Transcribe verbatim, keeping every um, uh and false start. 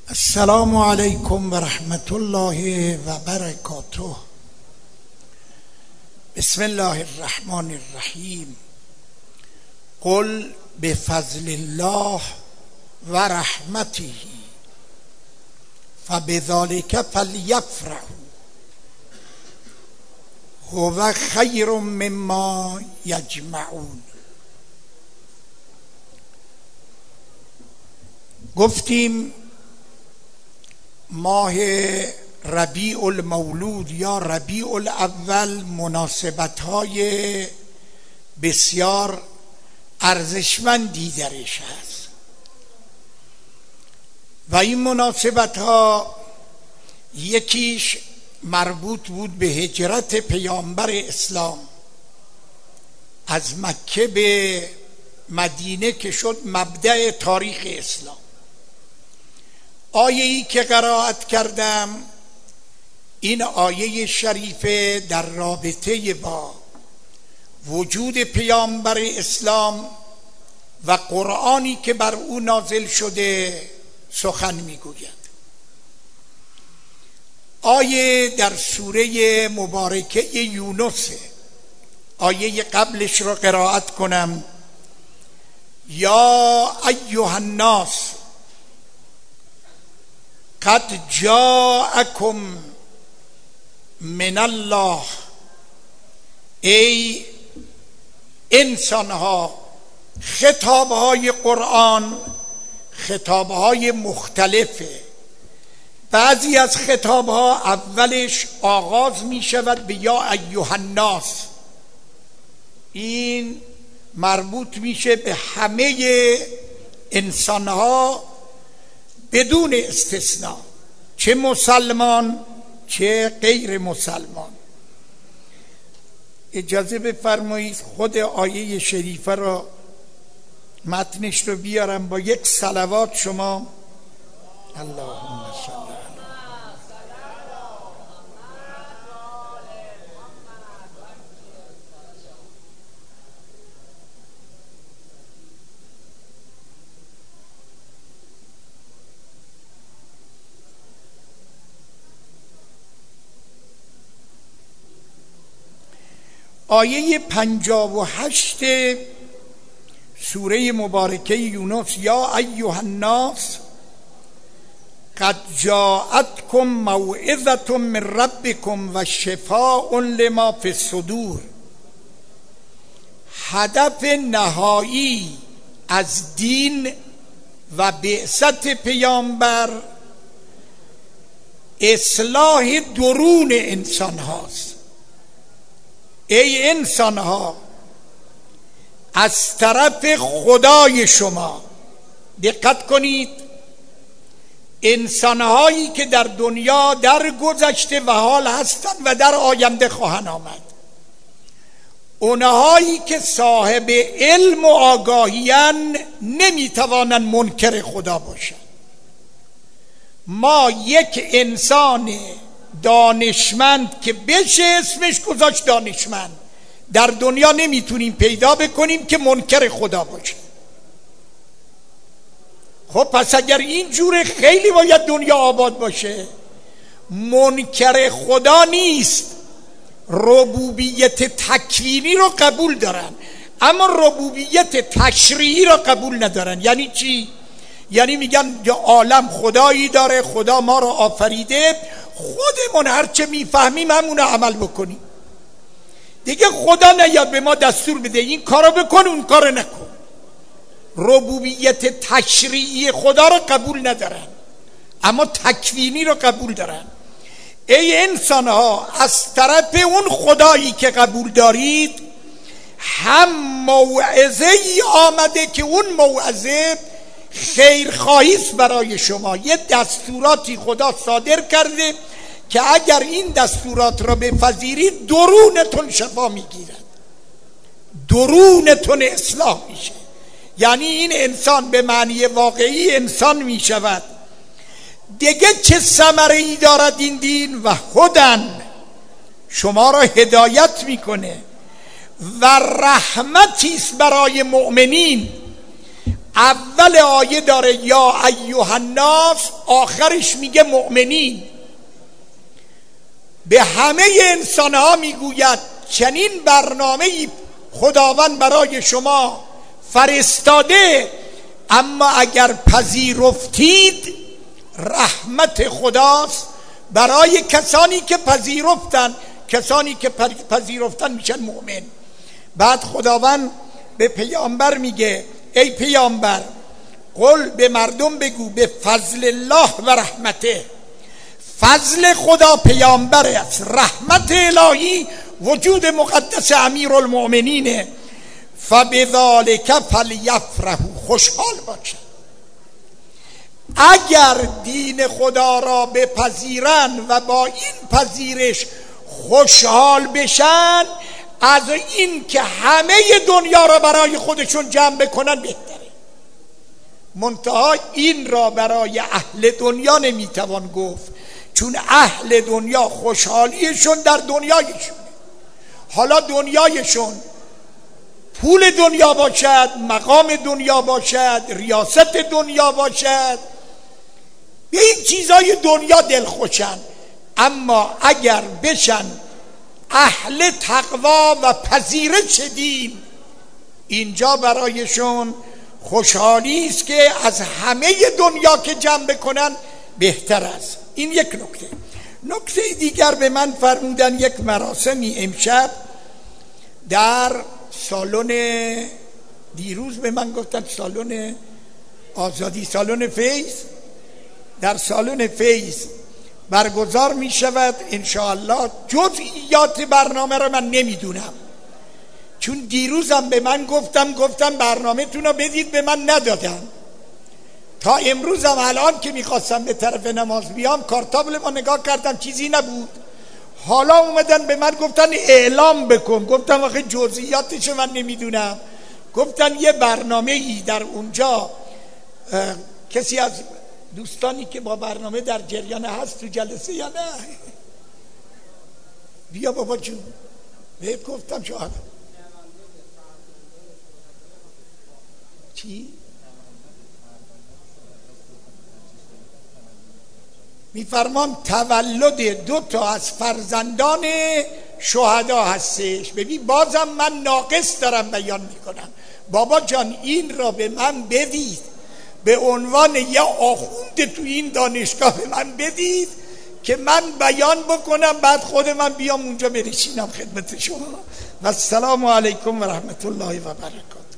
السلام علیکم و رحمت الله و برکاته. بسم الله الرحمن الرحیم. قل بفضل الله و رحمته فبذلک فلیفرحوا هو خیر مما یجمعون. گفتیم ماه ربیع المولود یا ربیع الاول مناسبت‌های بسیار ارزشمندی درش هست و این مناسبت‌ها یکیش مربوط بود به هجرت پیامبر اسلام از مکه به مدینه که شد مبدأ تاریخ اسلام. آیه‌ای که قرائت کردم این آیه شریفه در رابطه با وجود پیامبر اسلام و قرآنی که بر او نازل شده سخن میگوید. آیه در سوره مبارکه یونس، آیه قبلش رو قرائت کنم. یا ایها الناس قد جاءکم من الله، ای انسانها. خطابهای قرآن خطابهای مختلفه. بعضی از خطابها اولش آغاز می شود به یا ایها الناس، این مربوط میشه به همه انسانها بدون استثناء، چه مسلمان چه غیر مسلمان. اجازه بفرمایید خود آیه شریفه را متنش رو بیارم با یک صلوات شما. اللهم صل علی آیه پنجاه و هشت سوره مبارکه یونس. یا ایها الناس قد جاءتکم موعظة من ربکم و شفاء لما فی الصدور. هدف نهایی از دین و بعثت پیامبر اصلاح درون انسان هاست. ای انسان ها، از طرف خدای شما، دقت کنید، انسان هایی که در دنیا در گذشته و حال هستند و در آینده خواهند آمد، اونهایی که صاحب علم و آگاهیان نمیتوانند منکر خدا باشند. ما یک انسان دانشمند که بشه اسمش گذاشت دانشمند در دنیا نمیتونیم پیدا بکنیم که منکر خدا باشه. خب پس اگر این جوره خیلی باید دنیا آباد باشه. منکر خدا نیست، ربوبیت تکوینی رو قبول دارن اما ربوبیت تشریعی رو قبول ندارن. یعنی چی؟ یعنی میگن عالم خدایی داره، خدا ما رو آفریده، خودمون هرچه میفهمیم همونو عمل بکنیم دیگه. خدا نیاد به ما دستور بده این کارو بکن اون کارو نکن. ربوبیت تشریعی خدا رو قبول ندارن اما تکوینی رو قبول دارن. ای انسان ها، از طرف اون خدایی که قبول دارید هم موعظه ای آمده که اون موعظه خیرخواهیست برای شما. یه دستوراتی خدا صادر کرده که اگر این دستورات را بپذیرید درونتون شفا میگیرد، درونتون اصلاح میشه. یعنی این انسان به معنی واقعی انسان میشود. دیگه چه ثمره ای دارد این دین؟ و هدن، شما را هدایت میکنه و رحمتی است برای مؤمنین. اول آیه داره یا ایها الناس، آخرش میگه مؤمنین. به همه انسان ها میگوید چنین برنامه‌ای خداوند برای شما فرستاده، اما اگر پذیرفتید رحمت خداست برای کسانی که پذیرفتن. کسانی که پذیرفتن میشن مؤمن. بعد خداوند به پیامبر میگه ای پیامبر قل، به مردم بگو به فضل الله و رحمته، فضل خدا پیامبر است، رحمت الهی وجود مقدس امیرالمؤمنینه. فبذالک فلیفرحوا، خوشحال باشند. اگر دین خدا را بپذیرن و با این پذیرش خوشحال بشن، از این که همه دنیا را برای خودشون جمع بکنن بهتره. منتها این را برای اهل دنیا نمیتوان گفت، چون اهل دنیا خوشحالیشون در دنیایشون، حالا دنیایشون پول دنیا باشد، مقام دنیا باشد، ریاست دنیا باشد، به این چیزای دنیا دلخوشن. اما اگر بشن اهل تقوا و پذیرش دین، اینجا برایشون خوشحالی است که از همه دنیا که جمع بکنن بهتر است. این یک نکته. نکته دیگر به من فرمودن یک مراسمی امشب در سالن، دیروز به من گفتن سالن آزادی، سالن فیض، در سالن فیض برگزار می شود انشاءالله. جزئیات برنامه را من نمیدونم، چون دیروزم به من گفتم گفتم برنامه تون رو بدید، به من ندادم. تا امروزم الان که میخواستم به طرف نماز بیام کارتابل ما نگاه کردم چیزی نبود. حالا اومدن به من گفتن اعلام بکن، گفتم آخه جزئیاتش من نمیدونم. گفتن یه برنامه ای در اونجا، کسی از دوستانی که با برنامه در جریان هست تو جلسه یا نه؟ بیا بابا جون، بهت گفتم شاید چی؟ میفرمان تولد دو تا از فرزندان شهدا هستش. ببین بازم من ناقص دارم بیان میکنم. بابا جان این را به من بدید، به عنوان یه آخوند تو این دانشگاه به من بدید که من بیان بکنم، بعد خود من بیام اونجا برشینم خدمت شما. و السلام علیکم و رحمت الله و برکاته.